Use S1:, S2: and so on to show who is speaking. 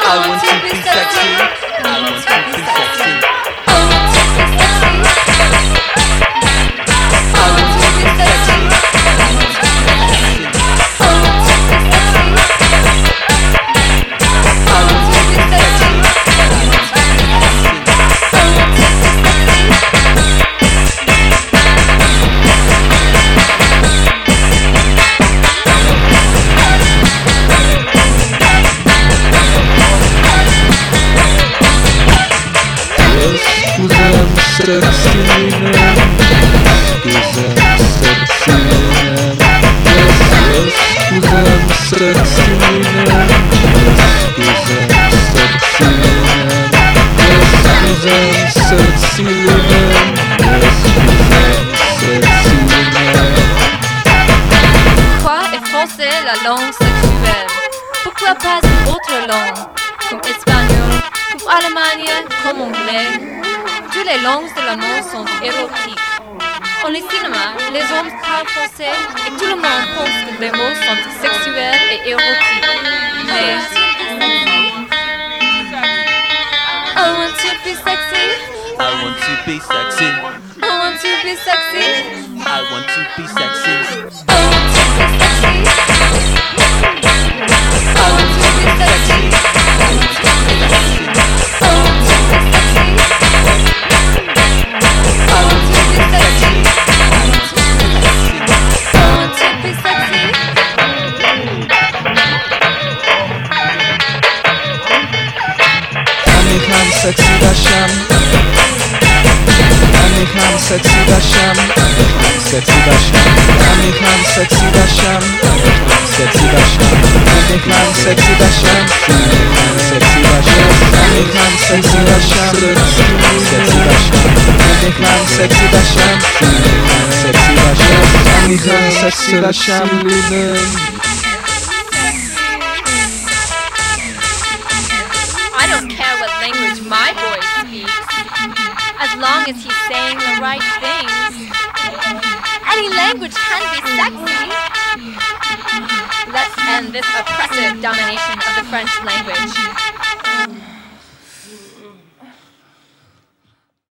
S1: want to be sexy. I want to be sexy.
S2: I want to be sexy.
S1: I want to be sexy.
S2: I want to be sexy.
S1: I want to be sexy.
S2: I want to be sexy.
S3: Quoi effacer la langue sexuelle? Pourquoi pas une autre langue, comme espagnol, comme allemand, comme anglais? Toutes les langues de l'amour sont érotiques. En les cinémas, les hommes parlent français et tout le monde pense que les mots sont sexuels et érotiques. Mais
S2: I want to be sexy.
S1: I want to be sexy.
S2: I want to be sexy.
S1: I want to be sexy.
S2: I want to be sexy.
S1: I want to be sexy.
S2: I want to be sexy. I want to be sexy. I want to be sexy. I want to be sexy.
S4: میخوام سکسی باشم من میخوام سکسی باشم سکسی باشم من میخوام سکسی باشم سکسی باشم من میخوام سکسی باشم سکسی باشم من میخوام سکسی باشم سکسی باشم من میخوام سکسی باشم سکسی باشم من میخوام سکسی باشم
S3: I don't care what language my boy speaks, as long as he's saying the right things. Any language can be sexy. Let's end this oppressive domination of the French language.